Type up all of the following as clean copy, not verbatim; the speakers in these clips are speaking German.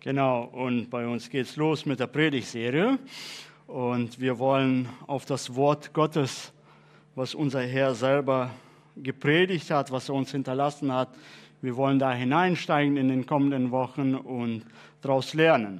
Genau, und bei uns geht's los mit der Predigtserie. Und wir wollen auf das Wort Gottes, was unser Herr selber gepredigt hat, was er uns hinterlassen hat, wir wollen da hineinsteigen in den kommenden Wochen und daraus lernen.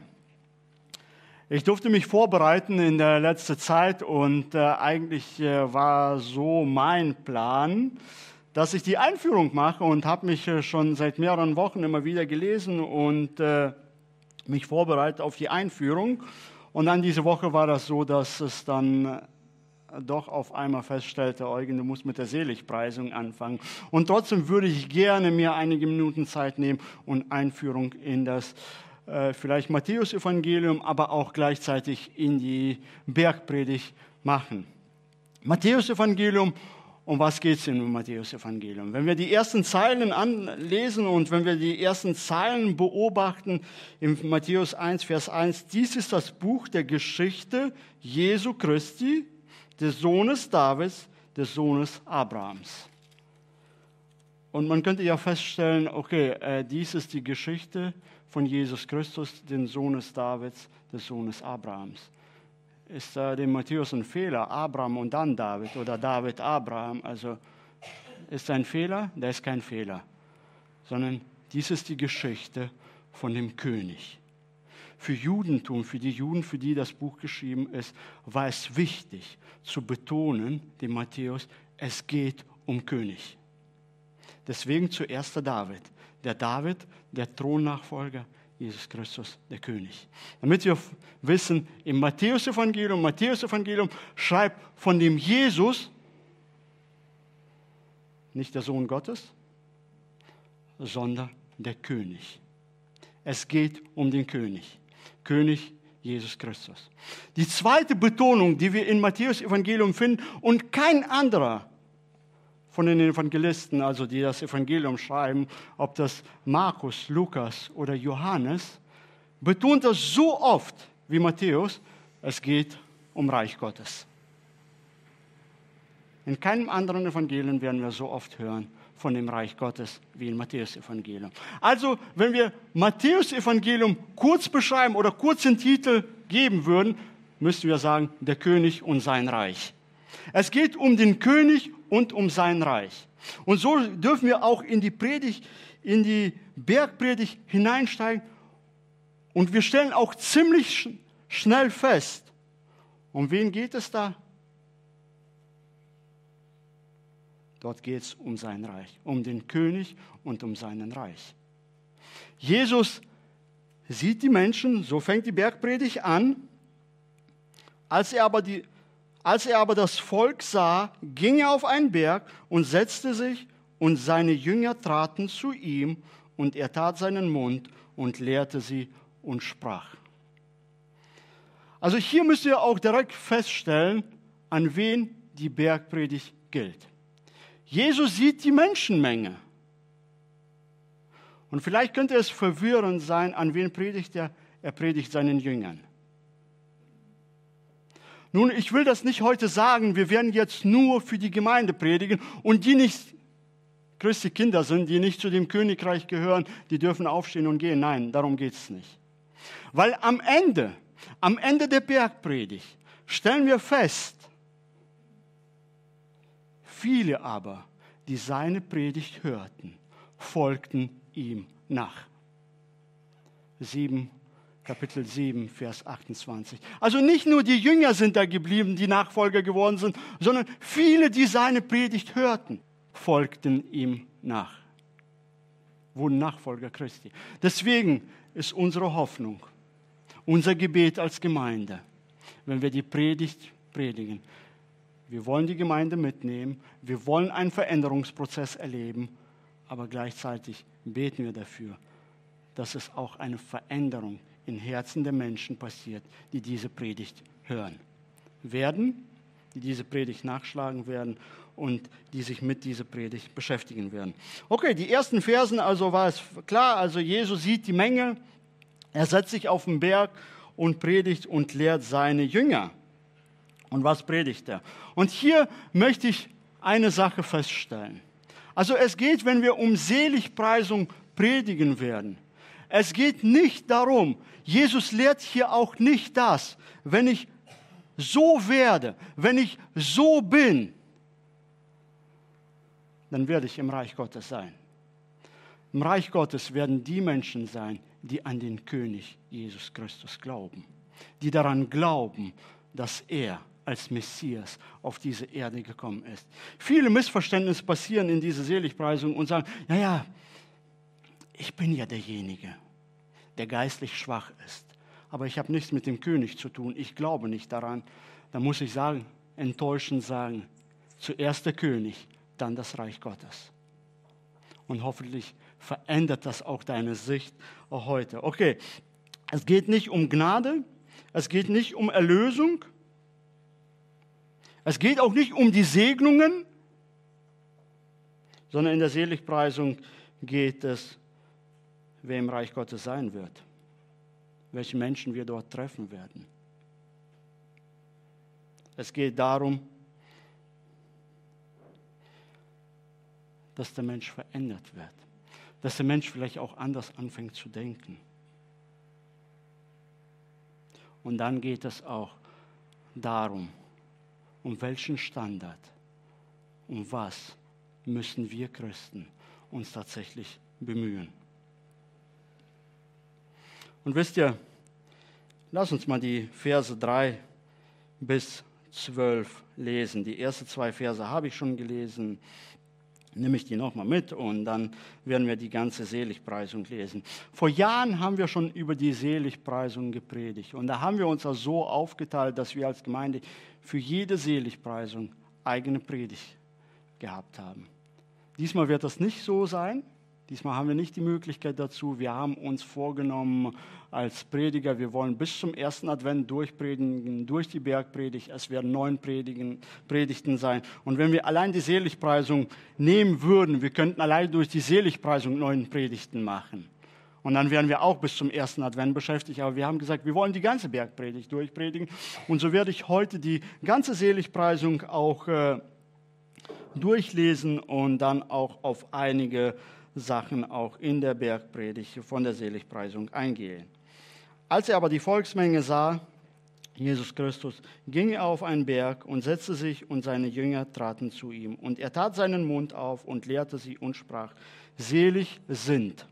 Ich durfte mich vorbereiten in der letzten Zeit und eigentlich war so mein Plan, dass ich die Einführung mache und habe mich schon seit mehreren Wochen immer wieder gelesen und mich vorbereitet auf die Einführung. Und dann diese Woche war das so, dass es dann doch auf einmal feststellte, Eugen, du musst mit der Seligpreisung anfangen. Und trotzdem würde ich gerne mir einige Minuten Zeit nehmen und Einführung in das vielleicht Matthäus-Evangelium, aber auch gleichzeitig in die Bergpredigt machen. Matthäus-Evangelium. Um was geht es im Matthäus-Evangelium? Wenn wir die ersten Zeilen anlesen und wenn wir die ersten Zeilen beobachten, in Matthäus 1, Vers 1, dies ist das Buch der Geschichte Jesu Christi, des Sohnes Davids, des Sohnes Abrahams. Und man könnte ja feststellen, okay, dies ist die Geschichte von Jesus Christus, den Sohnes Davids, des Sohnes Abrahams. Ist dem Matthäus ein Fehler, Abraham und dann David oder David, Abraham, also ist ein Fehler? Da ist kein Fehler, sondern dies ist die Geschichte von dem König. Für Judentum, für die Juden, für die das Buch geschrieben ist, war es wichtig zu betonen, dem Matthäus, es geht um König. Deswegen zuerst der David, der Thronnachfolger, Jesus Christus, der König. Damit wir wissen, im Matthäus-Evangelium schreibt von dem Jesus, nicht der Sohn Gottes, sondern der König. Es geht um den König. König Jesus Christus. Die zweite Betonung, die wir im Matthäus-Evangelium finden und kein anderer von den Evangelisten, also die das Evangelium schreiben, ob das Markus, Lukas oder Johannes, betont das so oft wie Matthäus, es geht um Reich Gottes. In keinem anderen Evangelium werden wir so oft hören von dem Reich Gottes wie im Matthäus-Evangelium. Also, wenn wir Matthäus-Evangelium kurz beschreiben oder kurz den Titel geben würden, müssten wir sagen, der König und sein Reich. Es geht um den König und um sein Reich. Und so dürfen wir auch in die Predigt, in die Bergpredigt hineinsteigen. Und wir stellen auch ziemlich schnell fest, um wen geht es da? Dort geht es um sein Reich, um den König und um seinen Reich. Jesus sieht die Menschen, so fängt die Bergpredigt an. Als er aber das Volk sah, ging er auf einen Berg und setzte sich, und seine Jünger traten zu ihm, und er tat seinen Mund und lehrte sie und sprach. Also hier müsst ihr auch direkt feststellen, an wen die Bergpredigt gilt. Jesus sieht die Menschenmenge. Und vielleicht könnte es verwirrend sein, an wen predigt er? Er predigt seinen Jüngern. Nun, ich will das nicht heute sagen, wir werden jetzt nur für die Gemeinde predigen und die nicht Christi Kinder sind, die nicht zu dem Königreich gehören, die dürfen aufstehen und gehen. Nein, darum geht es nicht. Weil am Ende der Bergpredigt stellen wir fest, viele aber, die seine Predigt hörten, folgten ihm nach. Kapitel 7, Vers 28. Also nicht nur die Jünger sind da geblieben, die Nachfolger geworden sind, sondern viele, die seine Predigt hörten, folgten ihm nach. Wurden Nachfolger Christi. Deswegen ist unsere Hoffnung, unser Gebet als Gemeinde, wenn wir die Predigt predigen, wir wollen die Gemeinde mitnehmen, wir wollen einen Veränderungsprozess erleben, aber gleichzeitig beten wir dafür, dass es auch eine Veränderung in Herzen der Menschen passiert, die diese Predigt hören werden, die diese Predigt nachschlagen werden und die sich mit dieser Predigt beschäftigen werden. Okay, die ersten Versen, also war es klar, also Jesus sieht die Menge, er setzt sich auf den Berg und predigt und lehrt seine Jünger. Und was predigt er? Und hier möchte ich eine Sache feststellen. Also es geht, wenn wir um Seligpreisung predigen werden, Es geht nicht darum, Jesus lehrt hier auch nicht das, wenn ich so werde, wenn ich so bin, dann werde ich im Reich Gottes sein. Im Reich Gottes werden die Menschen sein, die an den König Jesus Christus glauben, die daran glauben, dass er als Messias auf diese Erde gekommen ist. Viele Missverständnisse passieren in dieser Seligpreisung und sagen, naja, ich bin ja derjenige, der geistlich schwach ist, aber ich habe nichts mit dem König zu tun, ich glaube nicht daran. Da muss ich sagen, enttäuschend sagen, zuerst der König, dann das Reich Gottes. Und hoffentlich verändert das auch deine Sicht auch heute. Okay, es geht nicht um Gnade, es geht nicht um Erlösung, es geht auch nicht um die Segnungen, sondern in der Seligpreisung geht es, wer im Reich Gottes sein wird, welche Menschen wir dort treffen werden. Es geht darum, dass der Mensch verändert wird, dass der Mensch vielleicht auch anders anfängt zu denken. Und dann geht es auch darum, um welchen Standard, um was müssen wir Christen uns tatsächlich bemühen. Und wisst ihr, lass uns mal die Verse 3 bis 12 lesen. Die ersten 2 Verse habe ich schon gelesen. Nehme ich die nochmal mit und dann werden wir die ganze Seligpreisung lesen. Vor Jahren haben wir schon über die Seligpreisung gepredigt und da haben wir uns so aufgeteilt, dass wir als Gemeinde für jede Seligpreisung eigene Predigt gehabt haben. Diesmal wird das nicht so sein. Diesmal haben wir nicht die Möglichkeit dazu. Wir haben uns vorgenommen als Prediger, wir wollen bis zum ersten Advent durchpredigen, durch die Bergpredigt. Es werden 9 Predigten sein. Und wenn wir allein die Seligpreisung nehmen würden, wir könnten allein durch die Seligpreisung 9 Predigten machen. Und dann wären wir auch bis zum ersten Advent beschäftigt. Aber wir haben gesagt, wir wollen die ganze Bergpredigt durchpredigen. Und so werde ich heute die ganze Seligpreisung auch durchlesen und dann auch auf einige Sachen auch in der Bergpredigt von der Seligpreisung eingehen. Als er aber die Volksmenge sah, Jesus Christus, ging er auf einen Berg und setzte sich und seine Jünger traten zu ihm. Und er tat seinen Mund auf und lehrte sie und sprach, selig sind,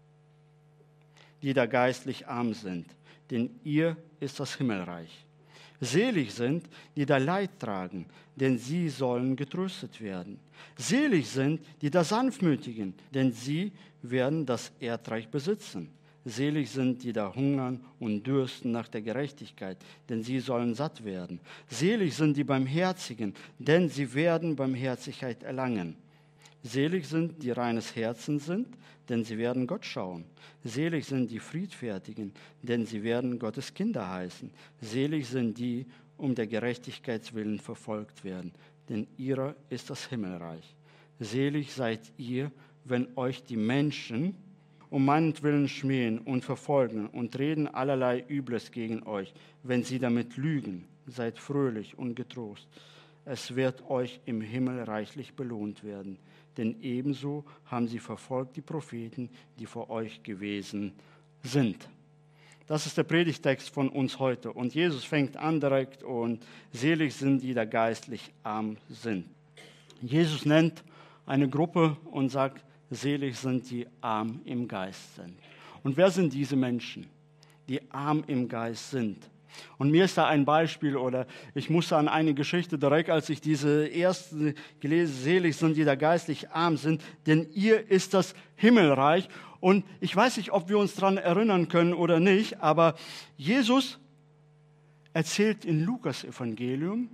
die da geistlich arm sind, denn ihr ist das Himmelreich. Selig sind, die da Leid tragen, denn sie sollen getröstet werden. Selig sind, die da Sanftmütigen, denn sie werden das Erdreich besitzen. Selig sind, die da hungern und dürsten nach der Gerechtigkeit, denn sie sollen satt werden. Selig sind die Barmherzigen, denn sie werden Barmherzigkeit erlangen. Selig sind, die reines Herzen sind, denn sie werden Gott schauen. Selig sind die Friedfertigen, denn sie werden Gottes Kinder heißen. Selig sind die, um der Gerechtigkeit willen verfolgt werden, denn ihrer ist das Himmelreich. Selig seid ihr, wenn euch die Menschen um meinetwillen schmähen und verfolgen und reden allerlei Übles gegen euch, wenn sie damit lügen. Seid fröhlich und getrost. Es wird euch im Himmel reichlich belohnt werden. Denn ebenso haben sie verfolgt die Propheten, die vor euch gewesen sind. Das ist der Predigtext von uns heute. Und Jesus fängt an direkt und selig sind, die da geistlich arm sind. Jesus nennt eine Gruppe und sagt, selig sind die arm im Geist sind. Und wer sind diese Menschen, die arm im Geist sind? Und mir ist da ein Beispiel oder ich musste an eine Geschichte direkt, als ich diese erste gelesen, selig sind, die da geistlich arm sind, denn ihr ist das Himmelreich. Und ich weiß nicht, ob wir uns daran erinnern können oder nicht, aber Jesus erzählt in Lukas Evangelium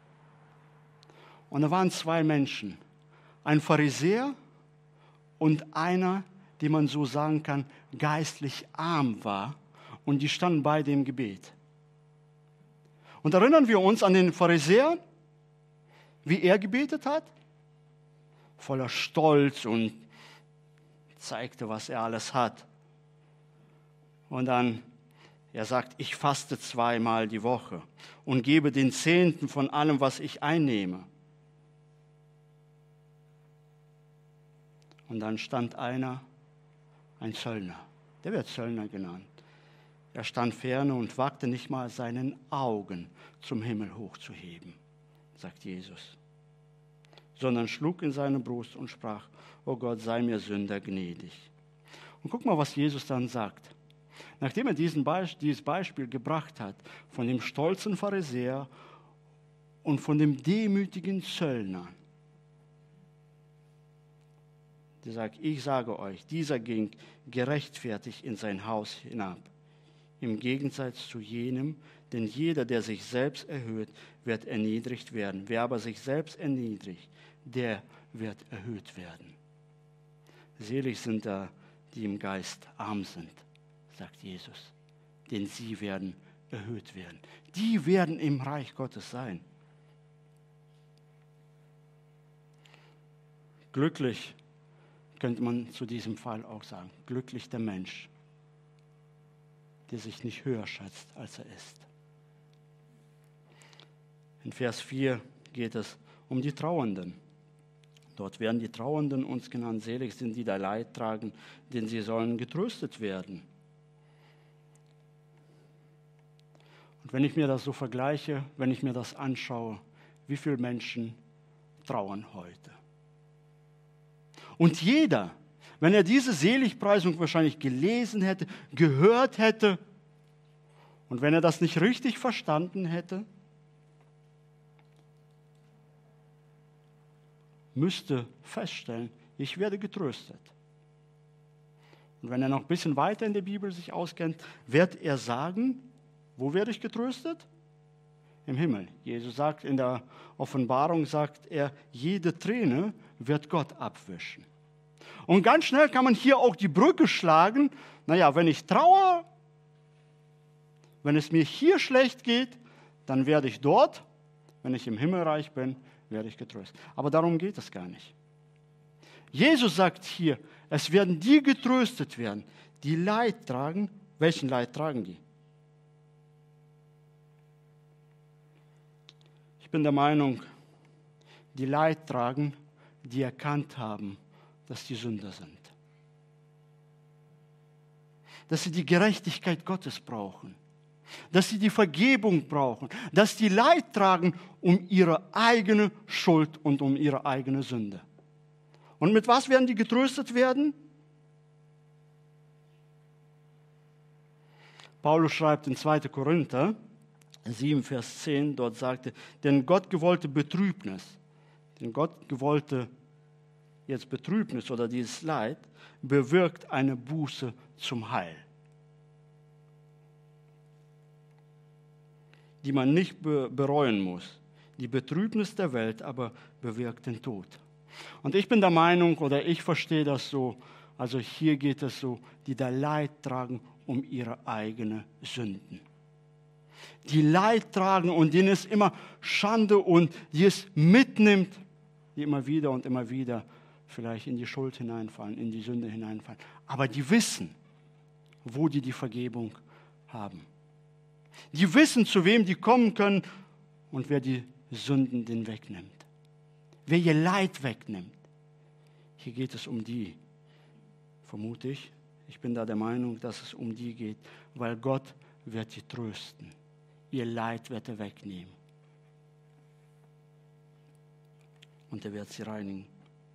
und da waren 2 Menschen, ein Pharisäer und einer, den man so sagen kann, geistlich arm war und die standen beide im Gebet. Und erinnern wir uns an den Pharisäer, wie er gebetet hat? Voller Stolz und zeigte, was er alles hat. Und dann, er sagt, ich faste 2-mal die Woche und gebe den 10. von allem, was ich einnehme. Und dann stand einer, ein Zöllner, Der wird Zöllner genannt. Er stand ferne und wagte nicht mal seinen Augen zum Himmel hochzuheben, sagt Jesus, sondern schlug in seine Brust und sprach, O Gott, sei mir Sünder gnädig. Und guck mal, was Jesus dann sagt. Nachdem er dieses Beispiel gebracht hat von dem stolzen Pharisäer und von dem demütigen Zöllner, der sagt, ich sage euch, dieser ging gerechtfertigt in sein Haus hinab, im Gegensatz zu jenem, denn jeder, der sich selbst erhöht, wird erniedrigt werden. Wer aber sich selbst erniedrigt, der wird erhöht werden. Selig sind da, die im Geist arm sind, sagt Jesus, denn sie werden erhöht werden. Die werden im Reich Gottes sein. Glücklich könnte man zu diesem Fall auch sagen, glücklich der Mensch, der sich nicht höher schätzt, als er ist. In Vers 4 geht es um die Trauernden. Dort werden die Trauernden uns genannt, selig sind die da Leid tragen, denn sie sollen getröstet werden. Und wenn ich mir das so vergleiche, wenn ich mir das anschaue, wie viele Menschen trauern heute? Und jeder, wenn er diese Seligpreisung wahrscheinlich gelesen hätte, gehört hätte und wenn er das nicht richtig verstanden hätte, müsste feststellen, ich werde getröstet. Und wenn er noch ein bisschen weiter in der Bibel sich auskennt, wird er sagen, wo werde ich getröstet? Im Himmel. Jesus sagt in der Offenbarung, sagt er, jede Träne wird Gott abwischen. Und ganz schnell kann man hier auch die Brücke schlagen, naja, wenn ich trauere, wenn es mir hier schlecht geht, dann werde ich dort, wenn ich im Himmelreich bin, werde ich getröstet. Aber darum geht es gar nicht. Jesus sagt hier, es werden die getröstet werden, die Leid tragen. Welchen Leid tragen die? Ich bin der Meinung, die Leid tragen, die erkannt haben, dass die Sünder sind. Dass sie die Gerechtigkeit Gottes brauchen. Dass sie die Vergebung brauchen. Dass die Leid tragen um ihre eigene Schuld und um ihre eigene Sünde. Und mit was werden die getröstet werden? Paulus schreibt in 2. Korinther 7, Vers 10, dort sagte, denn Gott gewollte Betrübnis, jetzt Betrübnis oder dieses Leid, bewirkt eine Buße zum Heil, die man nicht bereuen muss. Die Betrübnis der Welt aber bewirkt den Tod. Und ich bin der Meinung, oder ich verstehe das so, also hier geht es so, die da Leid tragen um ihre eigenen Sünden. Die Leid tragen und denen es immer Schande und die es mitnimmt, die immer wieder und immer wieder vielleicht in die Schuld hineinfallen, in die Sünde hineinfallen. Aber die wissen, wo die Vergebung haben. Die wissen, zu wem die kommen können und wer die Sünden denn wegnimmt. Wer ihr Leid wegnimmt. Hier geht es um die, vermute ich. Ich bin da der Meinung, dass es um die geht, weil Gott wird sie trösten. Ihr Leid wird er wegnehmen. Und er wird sie reinigen.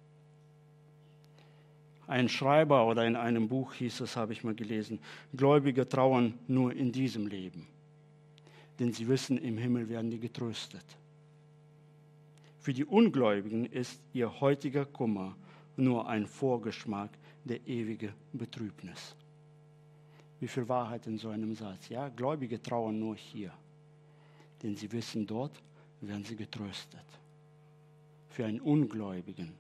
Ein Schreiber oder in einem Buch hieß es, habe ich mal gelesen, Gläubige trauern nur in diesem Leben. Denn sie wissen, im Himmel werden die getröstet. Für die Ungläubigen ist ihr heutiger Kummer nur ein Vorgeschmack der ewigen Betrübnis. Wie viel Wahrheit in so einem Satz. Ja, Gläubige trauern nur hier. Denn sie wissen, dort werden sie getröstet. Für einen Ungläubigen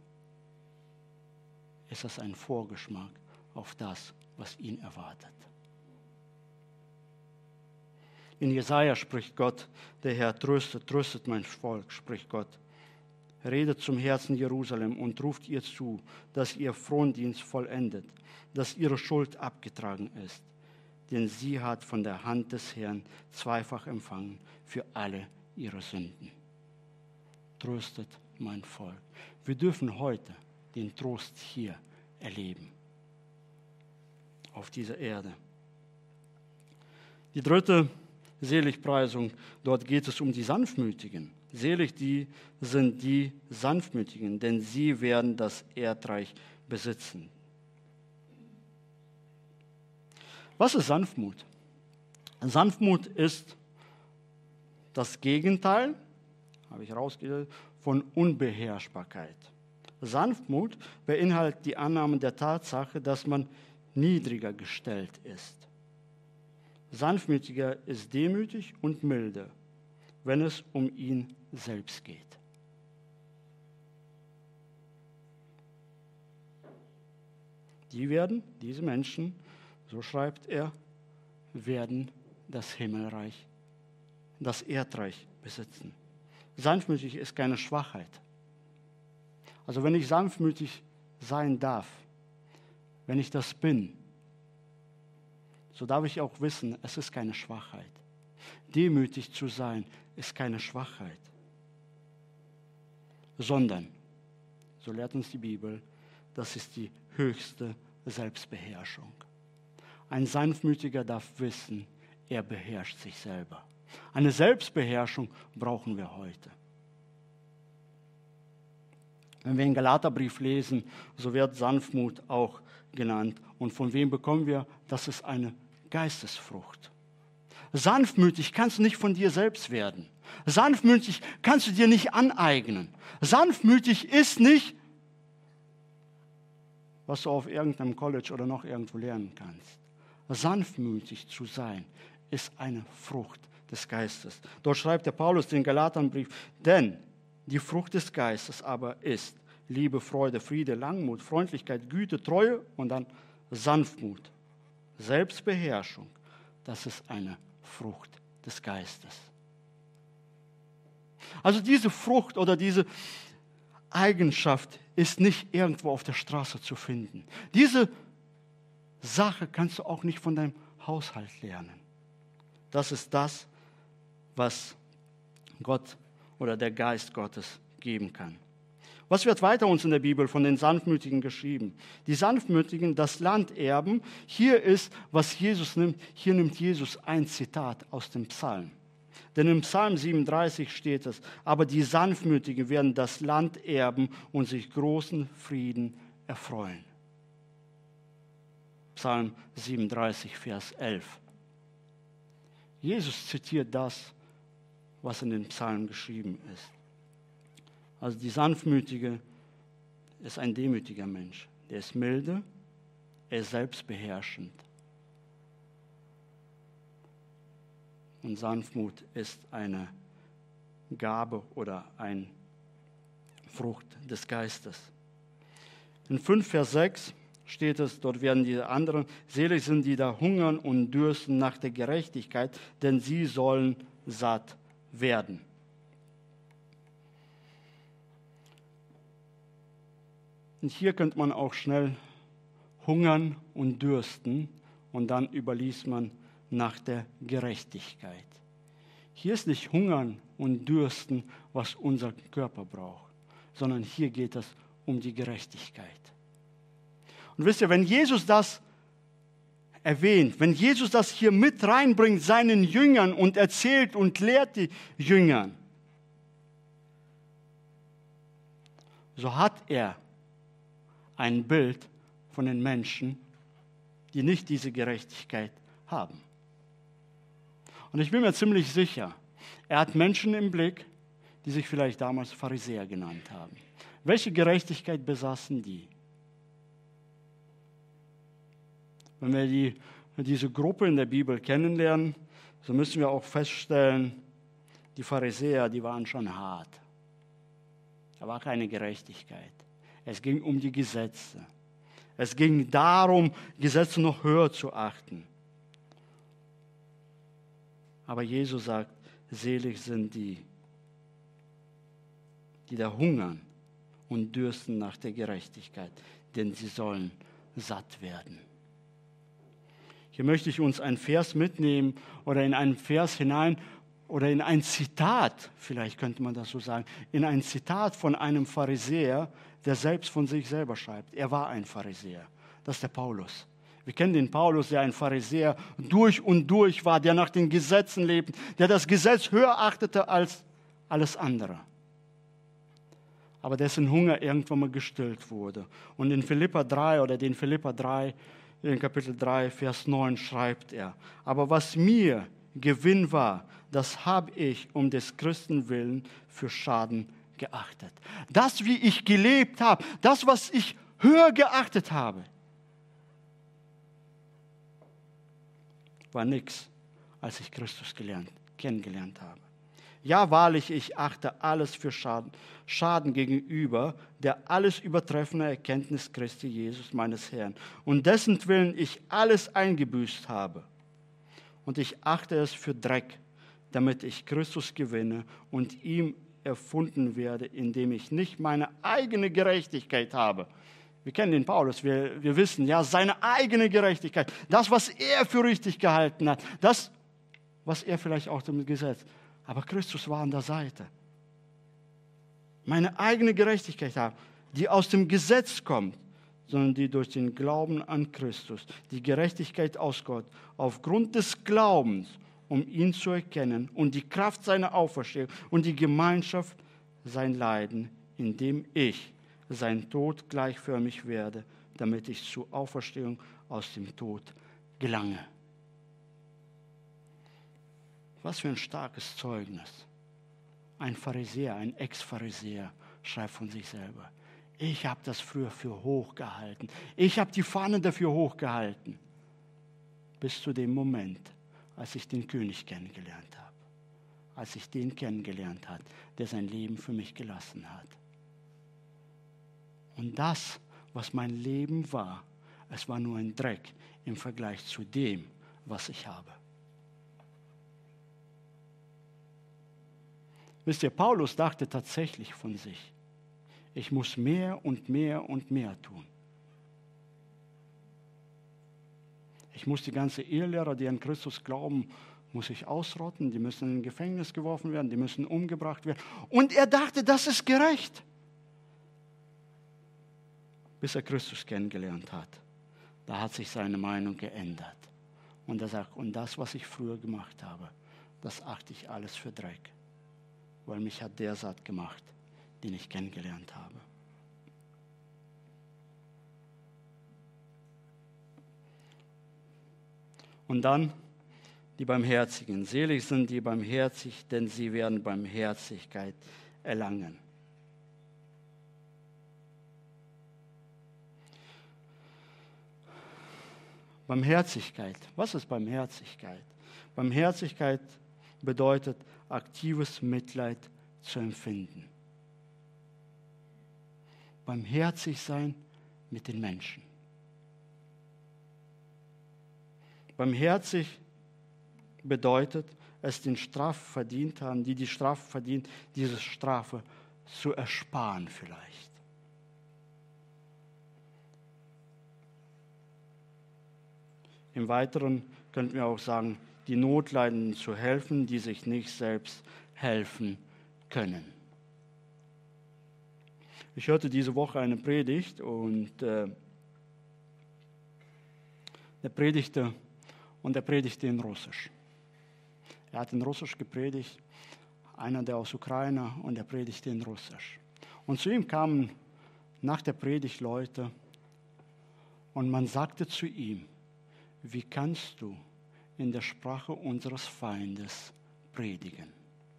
ist das ein Vorgeschmack auf das, was ihn erwartet. In Jesaja spricht Gott, der Herr tröstet, tröstet mein Volk, spricht Gott. Redet zum Herzen Jerusalem und ruft ihr zu, dass ihr Frondienst vollendet, dass ihre Schuld abgetragen ist. Denn sie hat von der Hand des Herrn zweifach empfangen für alle ihre Sünden. Tröstet mein Volk. Wir dürfen heute den Trost hier erleben. auf dieser Erde. Die dritte Seligpreisung, dort geht es um die Sanftmütigen. Selig sind die Sanftmütigen, denn sie werden das Erdreich besitzen. Was ist Sanftmut? Sanftmut ist das Gegenteil, habe ich rausgelesen, von Unbeherrschbarkeit. Sanftmut beinhaltet die Annahme der Tatsache, dass man niedriger gestellt ist. Sanftmütiger ist demütig und milde, wenn es um ihn selbst geht. Diese Menschen, so schreibt er, werden das Himmelreich, das Erdreich besitzen. Sanftmütig ist keine Schwachheit. Also wenn ich sanftmütig sein darf, wenn ich das bin, so darf ich auch wissen, es ist keine Schwachheit. Demütig zu sein ist keine Schwachheit, sondern, so lehrt uns die Bibel, das ist die höchste Selbstbeherrschung. Ein Sanftmütiger darf wissen, er beherrscht sich selber. Eine Selbstbeherrschung brauchen wir heute. Wenn wir den Galaterbrief lesen, so wird Sanftmut auch genannt. Und von wem bekommen wir? Das ist eine Geistesfrucht. Sanftmütig kannst du nicht von dir selbst werden. Sanftmütig kannst du dir nicht aneignen. Sanftmütig ist nicht, was du auf irgendeinem College oder noch irgendwo lernen kannst. Sanftmütig zu sein, ist eine Frucht des Geistes. Dort schreibt der Paulus den Galaterbrief, denn die Frucht des Geistes aber ist Liebe, Freude, Friede, Langmut, Freundlichkeit, Güte, Treue und dann Sanftmut, Selbstbeherrschung. Das ist eine Frucht des Geistes. Also diese Frucht oder diese Eigenschaft ist nicht irgendwo auf der Straße zu finden. Diese Sache kannst du auch nicht von deinem Haushalt lernen. Das ist das, was Gott oder der Geist Gottes geben kann. Was wird weiter uns in der Bibel von den Sanftmütigen geschrieben? Die Sanftmütigen das Land erben. Hier ist, was Jesus nimmt. Hier nimmt Jesus ein Zitat aus dem Psalm. Denn im Psalm 37 steht es, aber die Sanftmütigen werden das Land erben und sich großen Frieden erfreuen. Psalm 37, Vers 11. Jesus zitiert das, was in den Psalmen geschrieben ist. Also die Sanftmütige ist ein demütiger Mensch. Der ist milde, er ist selbstbeherrschend. Und Sanftmut ist eine Gabe oder eine Frucht des Geistes. In 5 Vers 6 steht es, dort werden die anderen, selig sind die da hungern und dürsten nach der Gerechtigkeit, denn sie sollen satt werden. Und hier könnte man auch schnell hungern und dürsten und dann überliest man nach der Gerechtigkeit. Hier ist nicht hungern und dürsten, was unser Körper braucht, sondern hier geht es um die Gerechtigkeit. Und wisst ihr, wenn Jesus das erwähnt, wenn Jesus das hier mit reinbringt seinen Jüngern und erzählt und lehrt die Jüngern, so hat er ein Bild von den Menschen, die nicht diese Gerechtigkeit haben. Und ich bin mir ziemlich sicher, er hat Menschen im Blick, die sich vielleicht damals Pharisäer genannt haben. Welche Gerechtigkeit besaßen die? Wenn wir diese Gruppe in der Bibel kennenlernen, so müssen wir auch feststellen, die Pharisäer, die waren schon hart. Da war keine Gerechtigkeit. Es ging um die Gesetze. Es ging darum, Gesetze noch höher zu achten. Aber Jesus sagt, selig sind die, die da hungern und dürsten nach der Gerechtigkeit, denn sie sollen satt werden. Hier möchte ich uns einen Vers mitnehmen oder in einen Vers hinein oder in ein Zitat, vielleicht könnte man das so sagen, in ein Zitat von einem Pharisäer, der selbst von sich selber schreibt. Er war ein Pharisäer. Das ist der Paulus. Wir kennen den Paulus, der ein Pharisäer durch und durch war, der nach den Gesetzen lebte, der das Gesetz höher achtete als alles andere. Aber dessen Hunger irgendwann mal gestillt wurde. Und in Philipper 3 oder den Philipper 3, in Kapitel 3, Vers 9 schreibt er, aber was mir Gewinn war, das habe ich um des Christen willen für Schaden geachtet. Das, wie ich gelebt habe, das, was ich höher geachtet habe, war nichts, als ich Christus kennengelernt habe. Ja, wahrlich, ich achte alles für Schaden gegenüber der alles übertreffenden Erkenntnis Christi Jesus, meines Herrn, und dessen Willen ich alles eingebüßt habe. Und ich achte es für Dreck, damit ich Christus gewinne und ihm erfunden werde, indem ich nicht meine eigene Gerechtigkeit habe. Wir kennen den Paulus, wir wissen, ja, seine eigene Gerechtigkeit, das, was er für richtig gehalten hat, das, was er vielleicht auch dem Gesetz, aber Christus war an der Seite. Meine eigene Gerechtigkeit habe, die aus dem Gesetz kommt, sondern die durch den Glauben an Christus, die Gerechtigkeit aus Gott, aufgrund des Glaubens, um ihn zu erkennen und die Kraft seiner Auferstehung und die Gemeinschaft sein Leiden, indem ich sein Tod gleichförmig werde, damit ich zur Auferstehung aus dem Tod gelange. Was für ein starkes Zeugnis. Ein Pharisäer, ein Ex-Pharisäer schreibt von sich selber. Ich habe das früher für hoch gehalten. Ich habe die Fahne dafür hochgehalten. Bis zu dem Moment, als ich den König kennengelernt habe. Als ich den kennengelernt habe, der sein Leben für mich gelassen hat. Und das, was mein Leben war, es war nur ein Dreck im Vergleich zu dem, was ich habe. Wisst ihr, Paulus dachte tatsächlich von sich, ich muss mehr und mehr und mehr tun. Ich muss die ganzen Irrlehrer, die an Christus glauben, muss ich ausrotten, die müssen in ein Gefängnis geworfen werden, die müssen umgebracht werden. Und er dachte, das ist gerecht. Bis er Christus kennengelernt hat. Da hat sich seine Meinung geändert. Und er sagt, und das, was ich früher gemacht habe, das achte ich alles für Dreck. Weil mich hat der satt gemacht, den ich kennengelernt habe. Und dann die Barmherzigen. Selig sind die barmherzig, denn sie werden Barmherzigkeit erlangen. Barmherzigkeit. Was ist Barmherzigkeit? Barmherzigkeit bedeutet, aktives Mitleid zu empfinden. Barmherzig sein mit den Menschen. Barmherzig bedeutet, es den Strafe verdient haben, die Strafe verdient, diese Strafe zu ersparen vielleicht. Im Weiteren könnten wir auch sagen, die Notleidenden zu helfen, die sich nicht selbst helfen können. Ich hörte diese Woche eine Predigt und der predigte in Russisch. Er hat in Russisch gepredigt, einer der aus Ukraine, und er predigte in Russisch. Und zu ihm kamen nach der Predigt Leute und man sagte zu ihm, wie kannst du in der Sprache unseres Feindes predigen?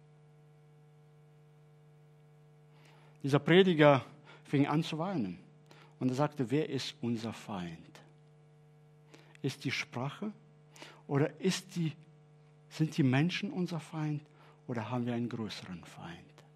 Dieser Prediger fing an zu weinen und er sagte, wer ist unser Feind? Ist die Sprache oder sind die Menschen unser Feind oder haben wir einen größeren Feind?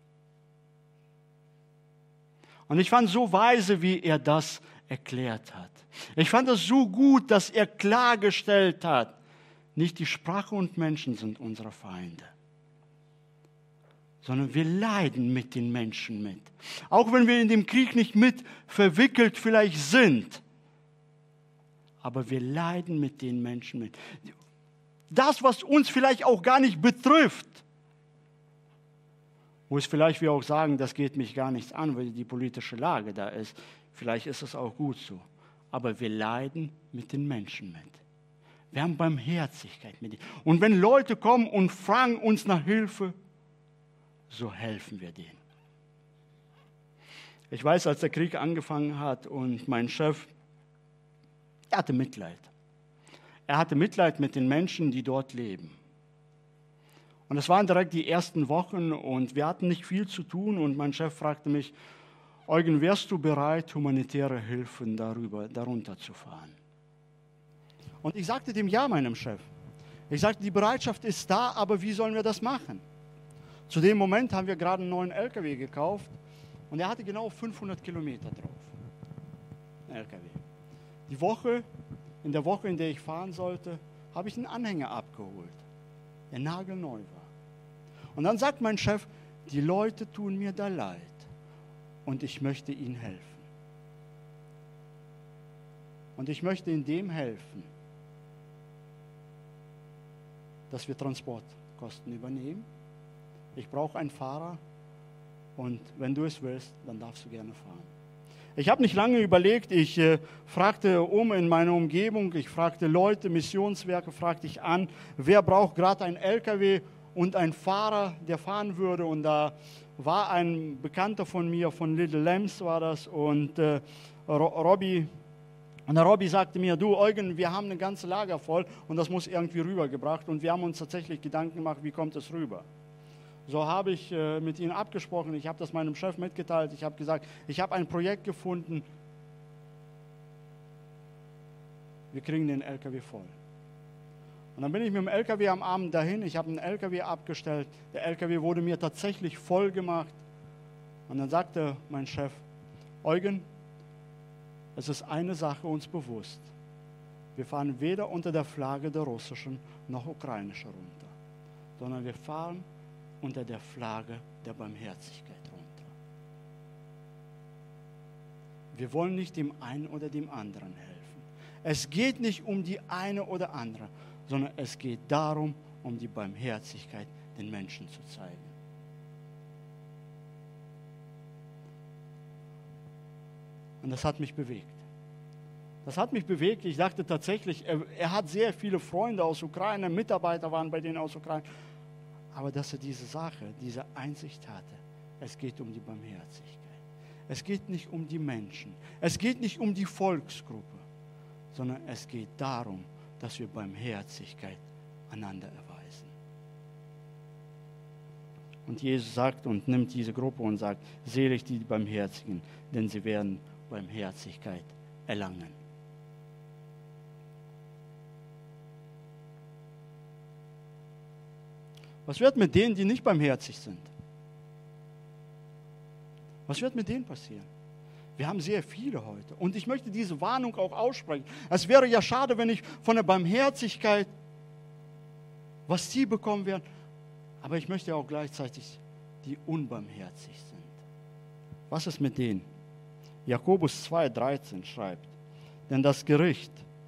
Und ich fand so weise, wie er das erklärt hat. Ich fand es so gut, dass er klargestellt hat, nicht die Sprache und Menschen sind unsere Feinde, sondern wir leiden mit den Menschen mit. Auch wenn wir in dem Krieg nicht mit verwickelt vielleicht sind, aber wir leiden mit den Menschen mit. Das, was uns vielleicht auch gar nicht betrifft, wo es vielleicht wir auch sagen, das geht mich gar nichts an, weil die politische Lage da ist. Vielleicht ist es auch gut so. aber wir leiden mit den Menschen mit. Wir haben Barmherzigkeit mit ihnen. Und wenn Leute kommen und fragen uns nach Hilfe, so helfen wir denen. Ich weiß, als der Krieg angefangen hat und mein Chef, er hatte Mitleid. Er hatte Mitleid mit den Menschen, die dort leben. Und es waren direkt die ersten Wochen und wir hatten nicht viel zu tun und mein Chef fragte mich, Eugen, wärst du bereit, humanitäre Hilfen darunter zu fahren? Und ich sagte dem Ja, meinem Chef. Ich sagte, die Bereitschaft ist da, aber wie sollen wir das machen? Zu dem Moment haben wir gerade einen neuen LKW gekauft und er hatte genau 500 Kilometer drauf. Ein LKW. In der Woche, in der ich fahren sollte, habe ich einen Anhänger abgeholt, der nagelneu war. Und dann sagt mein Chef, die Leute tun mir da leid und ich möchte ihnen helfen. Und ich möchte in dem helfen, dass wir Transportkosten übernehmen. Ich brauche einen Fahrer und wenn du es willst, dann darfst du gerne fahren. Ich habe nicht lange überlegt, ich fragte in meiner Umgebung, ich fragte Leute, Missionswerke, fragte ich an, wer braucht gerade einen LKW und einen Fahrer, der fahren würde. Und da war ein Bekannter von mir, von Little Lambs war das, und Robby. Und der Robby sagte mir, du Eugen, wir haben eine ganze Lager voll und das muss irgendwie rübergebracht. Und wir haben uns tatsächlich Gedanken gemacht, wie kommt es rüber. So habe ich mit ihnen abgesprochen, ich habe das meinem Chef mitgeteilt, ich habe gesagt, ich habe ein Projekt gefunden, wir kriegen den LKW voll. Und dann bin ich mit dem LKW am Abend dahin, ich habe einen LKW abgestellt, der LKW wurde mir tatsächlich voll gemacht. Und dann sagte mein Chef, Eugen, es ist eine Sache uns bewusst, wir fahren weder unter der Flagge der russischen noch ukrainischen runter, sondern wir fahren unter der Flagge der Barmherzigkeit runter. Wir wollen nicht dem einen oder dem anderen helfen. Es geht nicht um die eine oder andere, sondern es geht darum, um die Barmherzigkeit den Menschen zu zeigen. Und das hat mich bewegt. Das hat mich bewegt. Ich dachte tatsächlich, er hat sehr viele Freunde aus Ukraine, Mitarbeiter waren bei denen aus Ukraine. Aber dass er diese Sache, diese Einsicht hatte, es geht um die Barmherzigkeit. Es geht nicht um die Menschen. Es geht nicht um die Volksgruppe, sondern es geht darum, dass wir Barmherzigkeit einander erweisen. Und Jesus sagt und nimmt diese Gruppe und sagt, selig die Barmherzigen, denn sie werden Barmherzigkeit erlangen. Was wird mit denen, die nicht barmherzig sind? Was wird mit denen passieren? Wir haben sehr viele heute. Und ich möchte diese Warnung auch aussprechen. Es wäre ja schade, wenn ich von der Barmherzigkeit, was sie bekommen werden, aber ich möchte auch gleichzeitig die unbarmherzig sind. Was ist mit denen? Jakobus 2,13 schreibt, denn das Gericht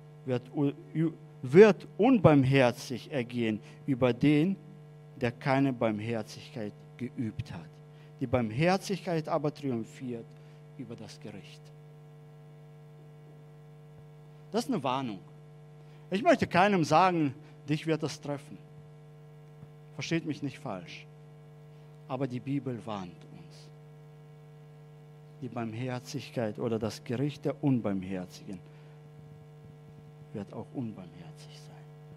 wird unbarmherzig ergehen über den, der keine Barmherzigkeit geübt hat. Die Barmherzigkeit aber triumphiert über das Gericht. Das ist eine Warnung. Ich möchte keinem sagen, dich wird es treffen. Versteht mich nicht falsch. Aber die Bibel warnt uns. Die Barmherzigkeit oder das Gericht der Unbarmherzigen wird auch unbarmherzig sein.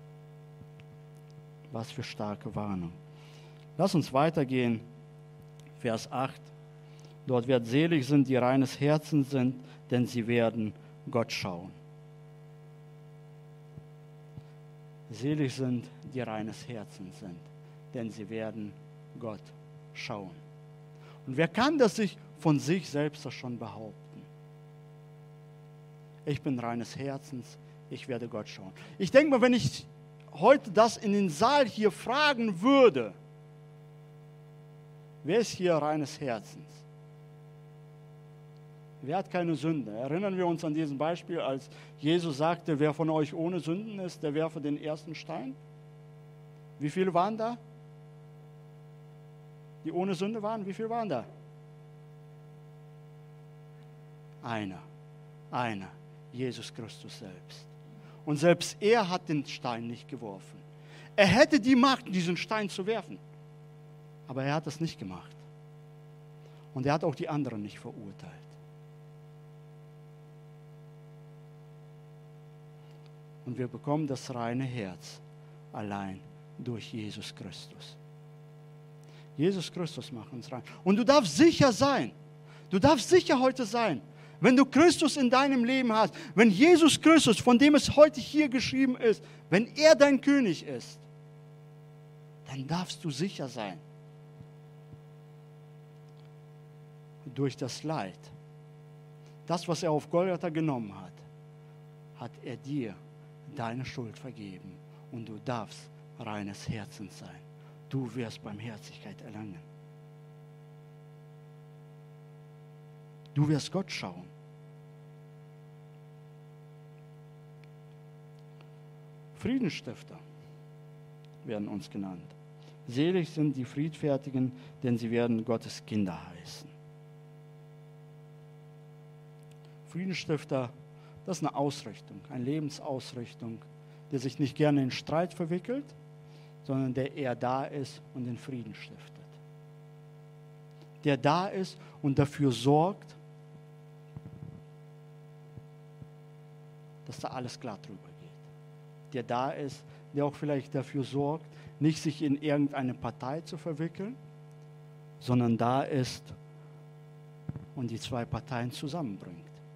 Was für starke Warnung. Lass uns weitergehen. Vers 8. Dort wird selig sind, die reines Herzens sind, denn sie werden Gott schauen. Selig sind, die reines Herzens sind, denn sie werden Gott schauen. Und wer kann das sich von sich selbst schon behaupten? Ich bin reines Herzens, ich werde Gott schauen. Ich denke mal, wenn ich heute das in den Saal hier fragen würde, wer ist hier reines Herzens? Wer hat keine Sünde? Erinnern wir uns an diesem Beispiel, als Jesus sagte, wer von euch ohne Sünden ist, der werfe den ersten Stein. Wie viele waren da? Die ohne Sünde waren? Wie viele waren da? Einer. Jesus Christus selbst. Und selbst er hat den Stein nicht geworfen. Er hätte die Macht, diesen Stein zu werfen. Aber er hat es nicht gemacht. Und er hat auch die anderen nicht verurteilt. Und wir bekommen das reine Herz allein durch Jesus Christus. Jesus Christus macht uns rein. Und du darfst sicher sein, du darfst sicher heute sein, wenn du Christus in deinem Leben hast, wenn Jesus Christus, von dem es heute hier geschrieben ist, wenn er dein König ist, dann darfst du sicher sein. Durch das Leid, das, was er auf Golgatha genommen hat, hat er dir deine Schuld vergeben. Und du darfst reines Herzens sein. Du wirst Barmherzigkeit erlangen. Du wirst Gott schauen. Friedensstifter werden uns genannt. Selig sind die Friedfertigen, denn sie werden Gottes Kinder heißen. Friedensstifter, das ist eine Ausrichtung, eine Lebensausrichtung, der sich nicht gerne in Streit verwickelt, sondern der eher da ist und den Frieden stiftet. Der da ist und dafür sorgt, dass da alles glatt drüber geht. Der da ist, der auch vielleicht dafür sorgt, nicht sich in irgendeine Partei zu verwickeln, sondern da ist und die zwei Parteien zusammenbringt.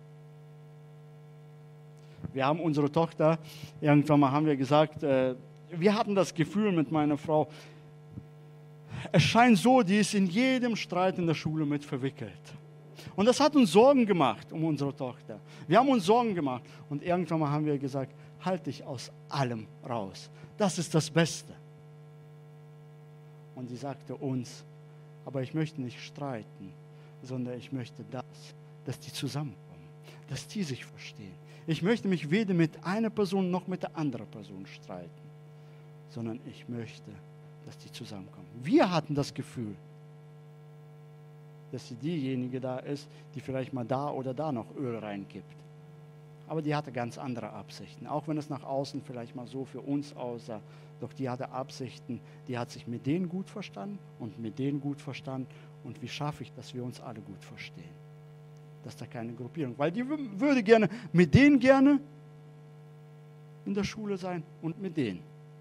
Wir haben unsere Tochter, irgendwann mal haben wir gesagt, wir hatten das Gefühl mit meiner Frau, es scheint so, die ist in jedem Streit in der Schule mit verwickelt. Und das hat uns Sorgen gemacht um unsere Tochter. Wir haben uns Sorgen gemacht und irgendwann mal haben wir gesagt, halt dich aus allem raus. Das ist das Beste. Und sie sagte uns, aber ich möchte nicht streiten, sondern ich möchte dass die zusammenkommen, dass die sich verstehen. Ich möchte mich weder mit einer Person noch mit der anderen Person streiten, sondern ich möchte, dass die zusammenkommen. Wir hatten das Gefühl, dass sie diejenige da ist, die vielleicht mal da oder da noch Öl reinkippt. Aber die hatte ganz andere Absichten. Auch wenn es nach außen vielleicht mal so für uns aussah, doch die hatte Absichten, die hat sich mit denen gut verstanden und mit denen gut verstanden. Und wie schaffe ich, dass wir uns alle gut verstehen? Dass da keine Gruppierung, weil die würde gerne mit denen gerne in der Schule sein und mit denen.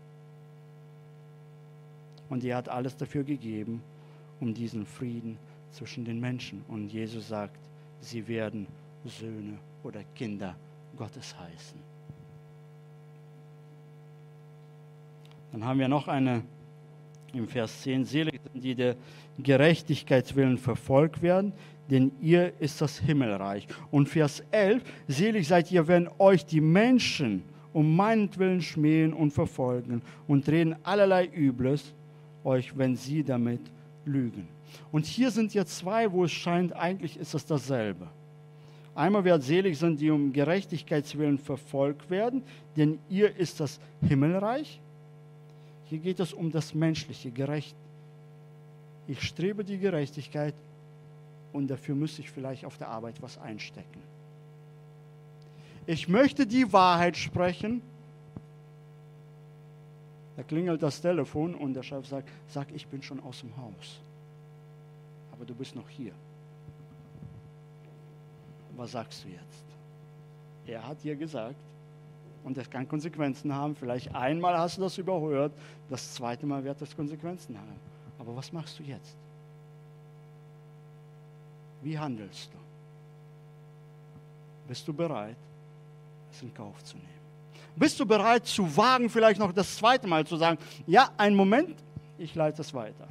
Und die hat alles dafür gegeben, um diesen Frieden zwischen den Menschen. Und Jesus sagt, sie werden Söhne oder Kinder Gottes heißen. Dann haben wir noch eine im Vers 10, selig sind die der Gerechtigkeitswillen verfolgt werden, denn ihr ist das Himmelreich. Und Vers 11, selig seid ihr, wenn euch die Menschen um meinetwillen schmähen und verfolgen und reden allerlei Übles euch, wenn sie damit lügen. Und hier sind jetzt zwei, wo es scheint, eigentlich ist es dasselbe. Einmal wird selig sind, die um Gerechtigkeitswillen verfolgt werden, denn ihr ist das Himmelreich. Hier geht es um das menschliche Gerecht. Ich strebe die Gerechtigkeit und dafür müsste ich vielleicht auf der Arbeit was einstecken. Ich möchte die Wahrheit sprechen. Da klingelt das Telefon und der Chef sagt, ich bin schon aus dem Haus. Aber du bist noch hier. Was sagst du jetzt? Er hat dir gesagt, und das kann Konsequenzen haben. Vielleicht einmal hast du das überhört, das zweite Mal wird das Konsequenzen haben. Aber was machst du jetzt? Wie handelst du? Bist du bereit, es in Kauf zu nehmen? Bist du bereit zu wagen, vielleicht noch das zweite Mal zu sagen, ja, einen Moment, ich leite es weiter.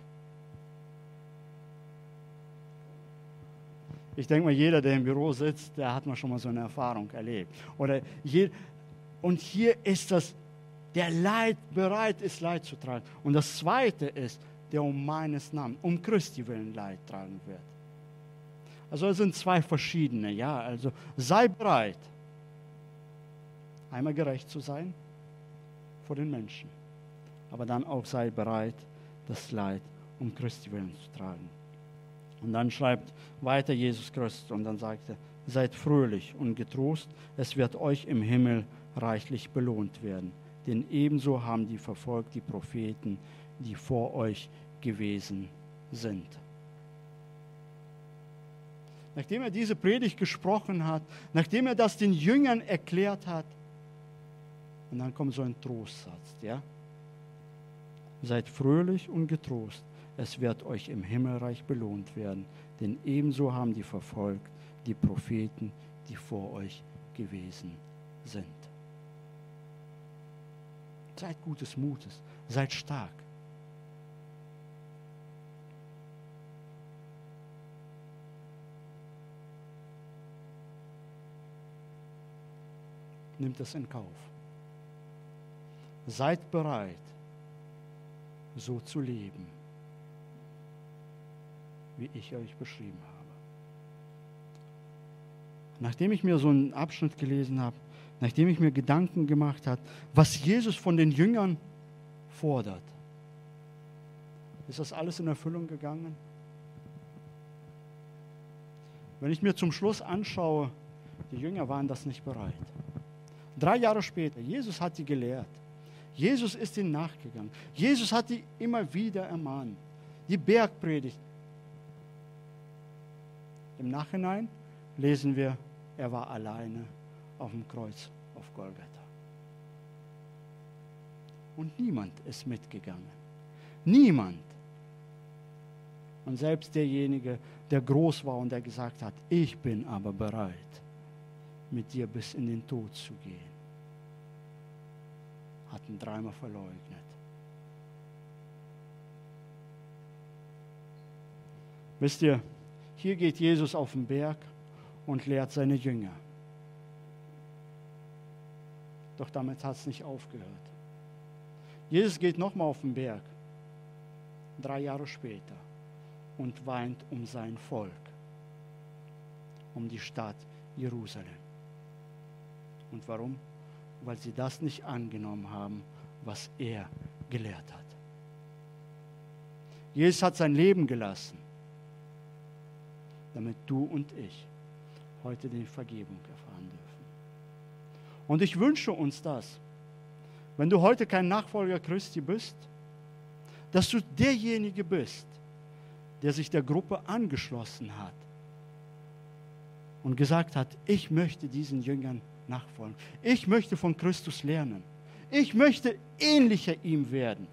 Ich denke mal, jeder, der im Büro sitzt, der hat mal schon mal so eine Erfahrung erlebt. Und hier ist das, der bereit ist, Leid zu tragen. Und das Zweite ist, der um meines Namens, um Christi willen Leid tragen wird. Also es sind zwei verschiedene, ja. Also sei bereit, einmal gerecht zu sein vor den Menschen, aber dann auch sei bereit, das Leid um Christi willen zu tragen. Und dann schreibt weiter Jesus Christus und dann sagt er, seid fröhlich und getrost, es wird euch im Himmel reichlich belohnt werden. Denn ebenso haben die verfolgt die Propheten, die vor euch gewesen sind. Nachdem er diese Predigt gesprochen hat, nachdem er das den Jüngern erklärt hat, und dann kommt so ein Trostsatz, ja? Seid fröhlich und getrost, es wird euch im Himmelreich belohnt werden, denn ebenso haben die verfolgt die Propheten, die vor euch gewesen sind. Seid gutes Mutes, seid stark. Nimmt es in Kauf. Seid bereit, so zu leben, wie ich euch beschrieben habe. Nachdem ich mir so einen Abschnitt gelesen habe, nachdem ich mir Gedanken gemacht habe, was Jesus von den Jüngern fordert, ist das alles in Erfüllung gegangen? Wenn ich mir zum Schluss anschaue, die Jünger waren das nicht bereit. 3 Jahre später, Jesus hat die gelehrt. Jesus ist ihnen nachgegangen. Jesus hat die immer wieder ermahnt. Die Bergpredigt. Im Nachhinein lesen wir, er war alleine auf dem Kreuz auf Golgatha. Und niemand ist mitgegangen. Niemand. Und selbst derjenige, der groß war und der gesagt hat, ich bin aber bereit, mit dir bis in den Tod zu gehen, hat ihn 3-mal verleugnet. Wisst ihr, hier geht Jesus auf den Berg und lehrt seine Jünger. Doch damit hat es nicht aufgehört. Jesus geht nochmal auf den Berg, 3 Jahre später, und weint um sein Volk, um die Stadt Jerusalem. Und warum? Weil sie das nicht angenommen haben, was er gelehrt hat. Jesus hat sein Leben gelassen, damit du und ich heute die Vergebung erfahren dürfen. Und ich wünsche uns das, wenn du heute kein Nachfolger Christi bist, dass du derjenige bist, der sich der Gruppe angeschlossen hat und gesagt hat, ich möchte diesen Jüngern nachfolgen. Ich möchte von Christus lernen. Ich möchte ähnlicher ihm werden.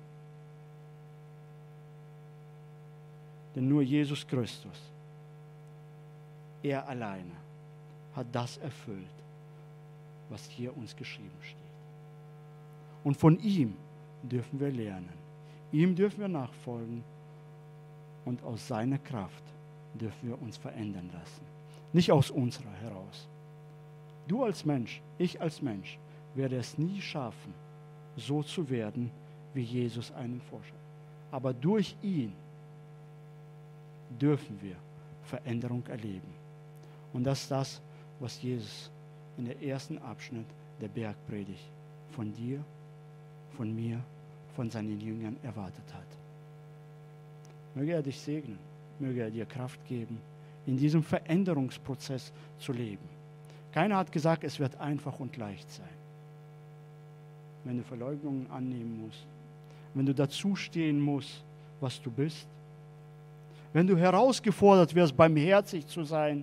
Denn nur Jesus Christus, er alleine, hat das erfüllt, was hier uns geschrieben steht. Und von ihm dürfen wir lernen. Ihm dürfen wir nachfolgen und aus seiner Kraft dürfen wir uns verändern lassen. Nicht aus unserer heraus. Du als Mensch, ich als Mensch, werde es nie schaffen, so zu werden, wie Jesus einen vorstellt. Aber durch ihn dürfen wir Veränderung erleben. Und das ist das, was Jesus in der ersten Abschnitt der Bergpredigt von dir, von mir, von seinen Jüngern erwartet hat. Möge er dich segnen, möge er dir Kraft geben, in diesem Veränderungsprozess zu leben. Keiner hat gesagt, es wird einfach und leicht sein. Wenn du Verleugnungen annehmen musst, wenn du dazustehen musst, was du bist, wenn du herausgefordert wirst, barmherzig zu sein,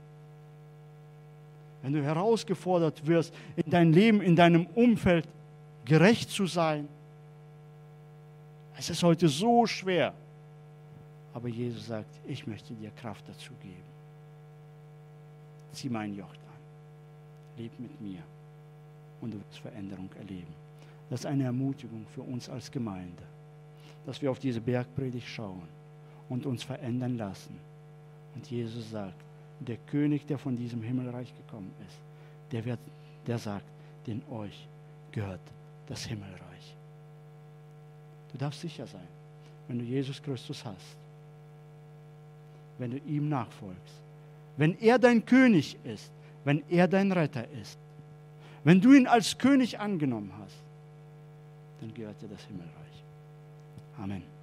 wenn du herausgefordert wirst, in deinem Leben, in deinem Umfeld gerecht zu sein. Es ist heute so schwer. Aber Jesus sagt, ich möchte dir Kraft dazu geben. Zieh mein Joch an. Leb mit mir. Und du wirst Veränderung erleben. Das ist eine Ermutigung für uns als Gemeinde, dass wir auf diese Bergpredigt schauen und uns verändern lassen. Und Jesus sagt, der König, der von diesem Himmelreich gekommen ist, der sagt, denn euch gehört das Himmelreich. Du darfst sicher sein, wenn du Jesus Christus hast, wenn du ihm nachfolgst, wenn er dein König ist, wenn er dein Retter ist, wenn du ihn als König angenommen hast, dann gehört dir das Himmelreich. Amen.